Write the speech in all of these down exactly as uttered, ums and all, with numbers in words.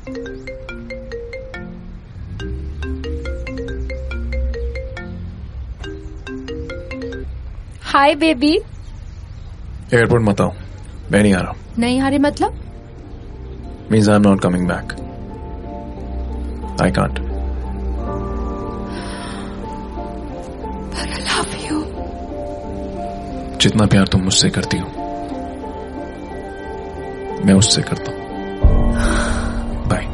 Hi baby. Airport मत आओ, मैं नहीं आ रहा। नहीं आ रही मतलब? Means I'm not coming back. I can't. But I love you. जितना प्यार तुम मुझसे करती हो मैं उससे करता हूं। बाय।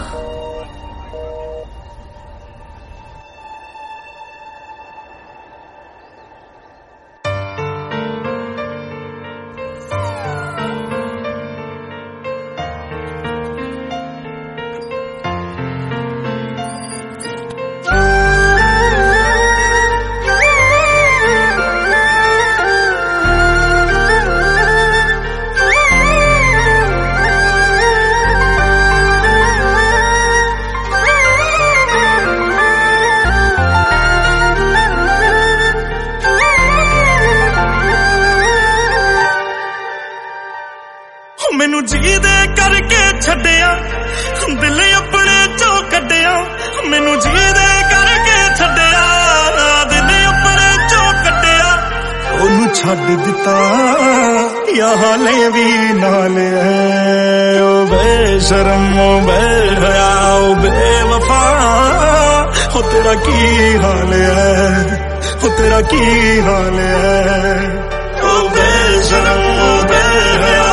मैनू जी दे करके छड्डिया दिल अपने चों कड्डिया। मैनू जी दे करके छड्डिया दिल अपने चों कड्डिया। ओनू छड्ड दिता या हाले भी नाल है। ओ बेशरम ओ बेहया ओ बेवफा हो तेरा की हाल है, हो तेरा की हाल है। ओ बेशरम ओ बेहया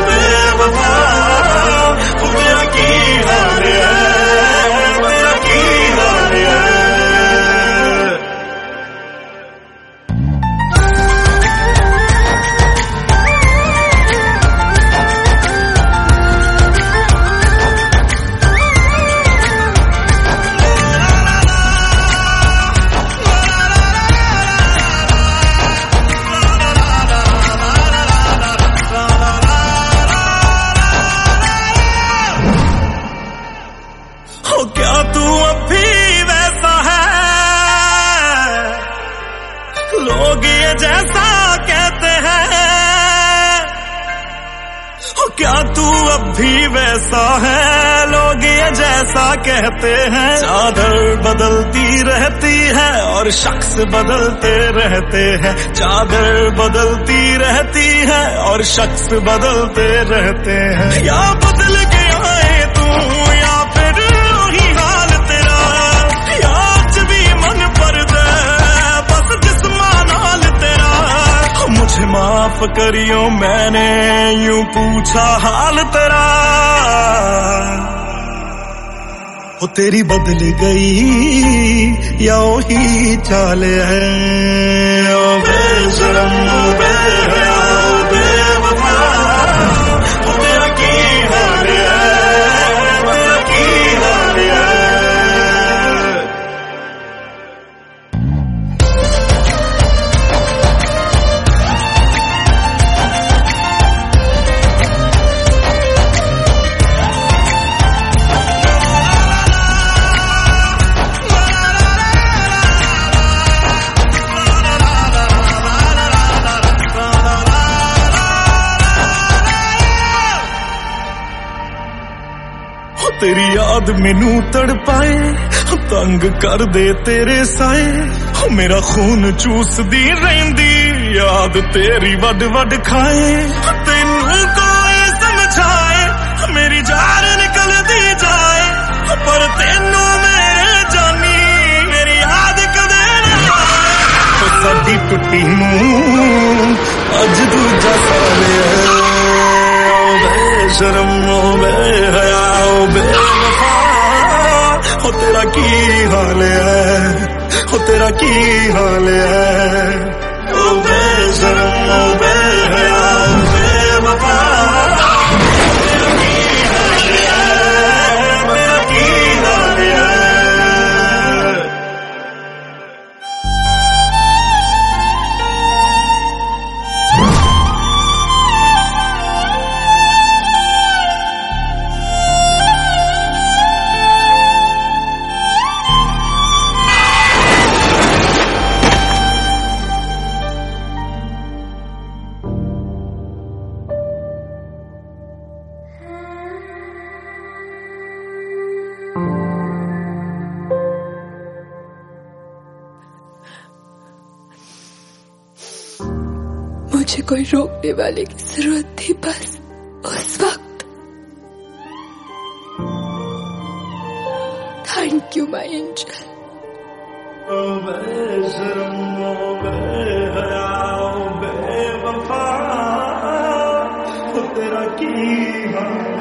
लोग ये जैसा कहते हैं। हो क्या तू अब भी वैसा है? लोग ये जैसा कहते हैं। चादर बदलती रहती है और शख्स बदलते रहते हैं। चादर बदलती रहती है और शख्स बदलते रहते हैं। या बदल गया है तू या फिर वही हाल तेरा। या आज भी मन पर दे बस जिस्मान हाल तेरा। मुझे माफ करियो मैंने यूं पूछा हाल तेरा। वो तेरी बदल गई या वही चाल है। ओ बेशरम ओ बेहया ओ बेवफा वो तेरा की हाल है, तेरा की हाल है। तेरी याद मैनू तड़पाए तंग कर दे तेरे साए। मेरा खून चूसदी रहिंदी याद तेरी वड वड खाए। तेनू कोई समझाए मेरी जान निकल दी जाए। पर तेनू मेरे जानी मेरी याद कदे ना आए। साडी टुट्टी नूं अज दूजा साल है। बेशरम ओ बेहया ओ बेवफा हो तेरा की हाल है, हो तेरा की हाल है। ओ बेशरम ओ बेहया ओ बेवफा तेरा की हाल है, तेरा की हाल है। मुझे कोई रोकने वाले की जरूरत थी बस उस वक्त। Thank you my angel. तेरा की